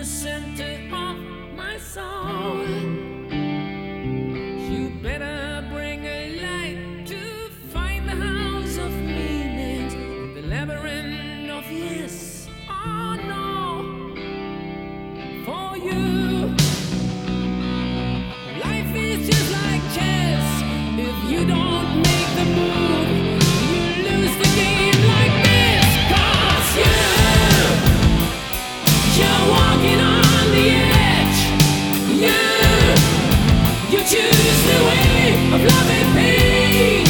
center of my soul. You better bring a light to find the house of meanings, the labyrinth of yes or no. For you, life is just like chess. If you don't make the move, you lose the game like this. 'Cause you're walking on the edge. You choose the way of love and pain.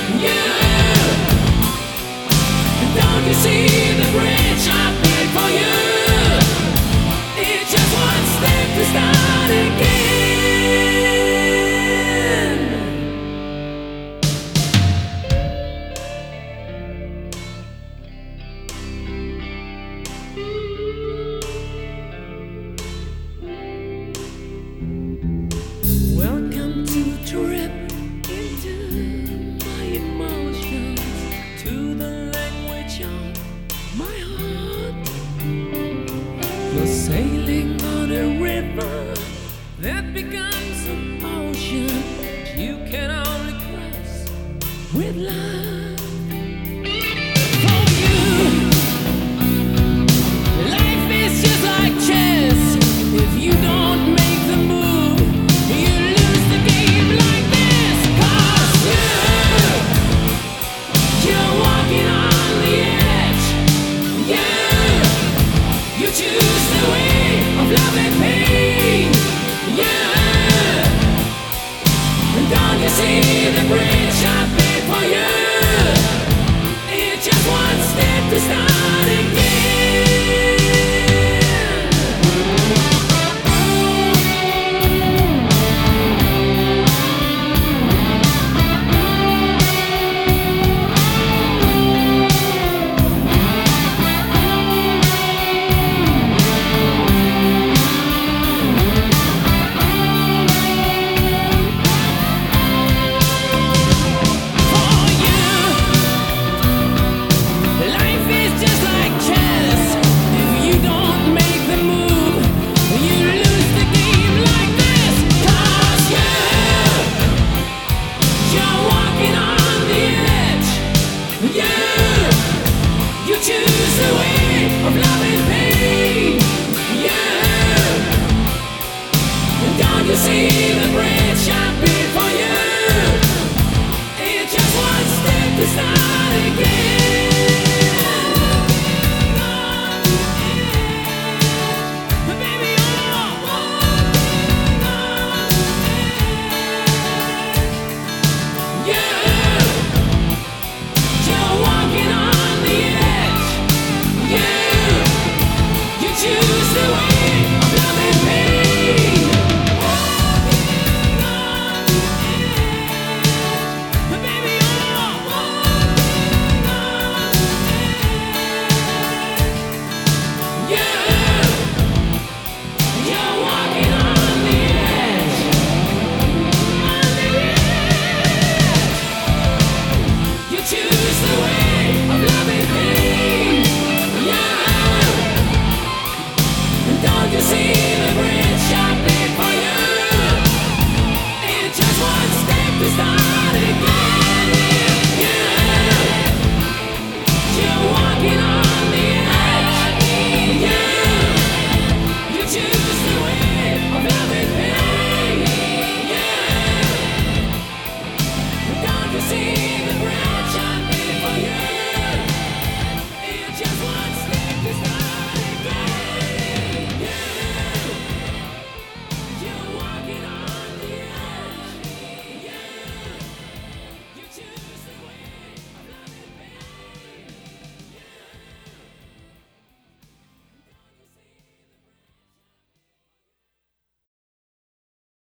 Don't you see the bridge I built for you? It's just one step to start again. Welcome to the trip into my emotions, to the language of my heart. You're sailing on a river that becomes an ocean you can only cross with love. For you, life is just like chess. If you don't make the move, you lose the game like this. 'Cause you're walking on the edge. You choose the way of love and pain. Don't you see the bridge I built for you? It's just one step to start.